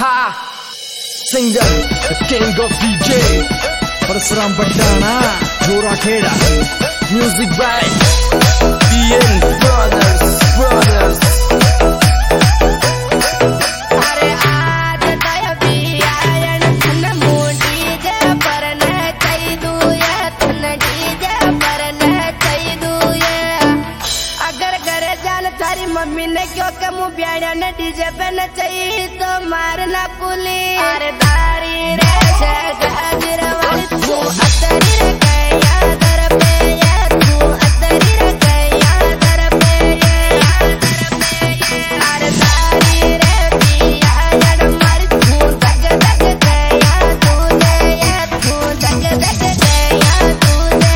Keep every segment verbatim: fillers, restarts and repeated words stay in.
Ha! Singer, the king of D J, Parasuram Patana, Jora Kheda, music by D N Brothers, Brothers. Mummy ने क्यों कमु ब्याड़ा ने DJ पे नचाई तो मारना कुली अरे दारी रे गाजर वाली तू अतरी रे गया दर पे ये तू अतरी रे गया दर पे ये अरे दारी रे पिया जड़ मारी तू दग दग गया तू दे ये तू दग दग गया तू दे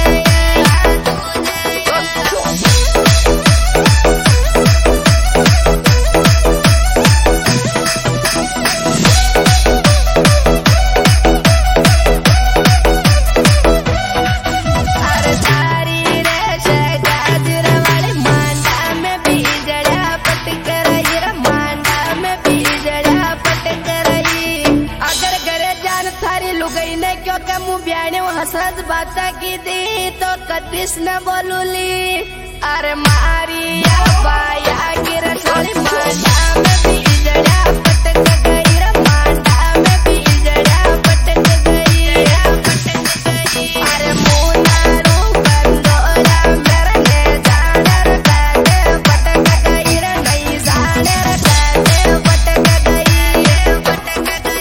हसरत बात की दी तो कदिस न बोलूली अरे मारी या बाया गिर साली मांडा में भी जड़ा पटक गई रे मांडा में भी जड़ा पटक गई पटक गई अरे मुन्ना रू बंदोरा मेरे ने जाने रे काटे पटक गई रे नहीं जाने रे काटे पटक गई पटक गई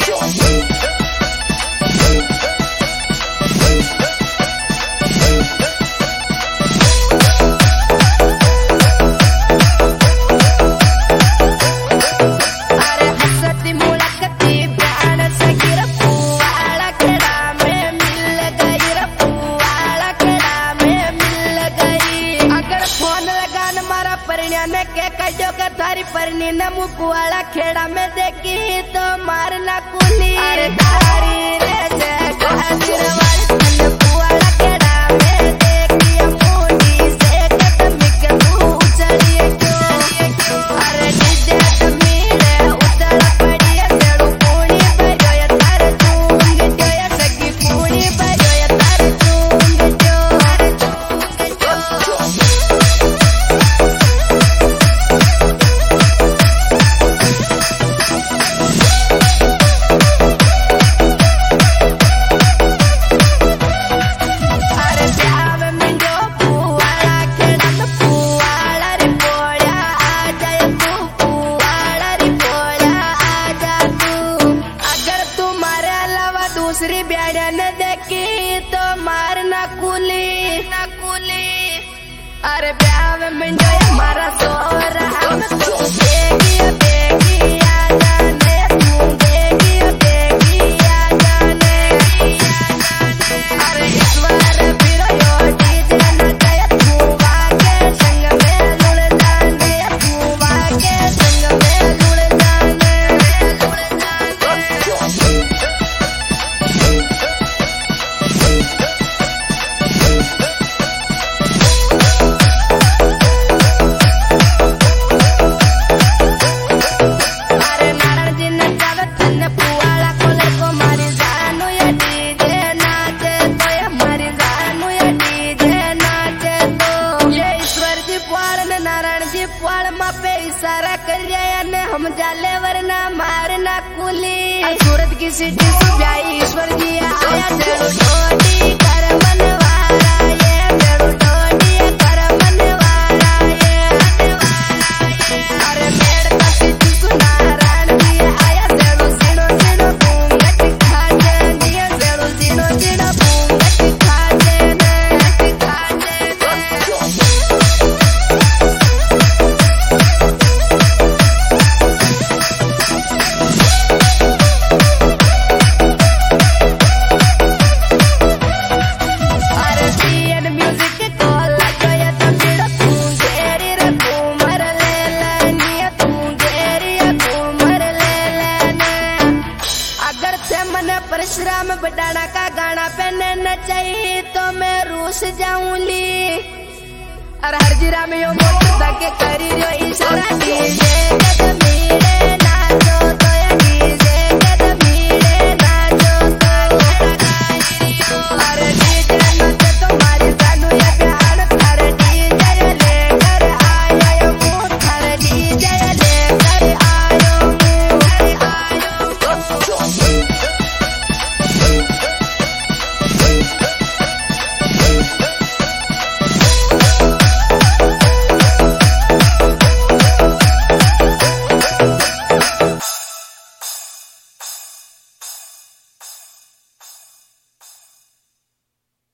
परनी न मुकुआला खेड़ा में देखी तो मारना कुली अरे दारी रे गाजर वाली मुकुआला खेड़ा में देखी मोटी से कदम के तू चली क्यों अरे डीजे तमीरे उतर पड़ी तेड़ू पूरी बजो या तार चूंग जो या सगी पूरी बजो या तार चूंग जो चूंग जो दूसरी ब्याड़ा ने देखी तो मारना कुली ना कुली अरे ब्याह में मिंजो हमारा सोरा हम तो बेगी बेगी आ जाने तू बेगी बेगी आ जाने अरे ईश्वर फिर यो डीजे नचाए तू वाके संग में लुड़ जाने तू वाके संग में लुड़ जाने लुड़ जाने इशारा कर हम जाले वरना मारना कुली सूरत की सिटी सुब्याई ईश्वर जी आया तेरू टोटी कर मनवारा ये तेरू टोटी कर मनवारा ये अरे मेरे का सिटी सुनारायण जी आया तेरू सिनो सिनो घूंघट खा जानी तेरू सिनो सिनो घूंघट खा जाने खा जाने परशुराम बटाना का गाना पहने नचाई तो मैं रूस जाऊंगी और हर जिरा में यो मोट तक करी जो इशारा डीजे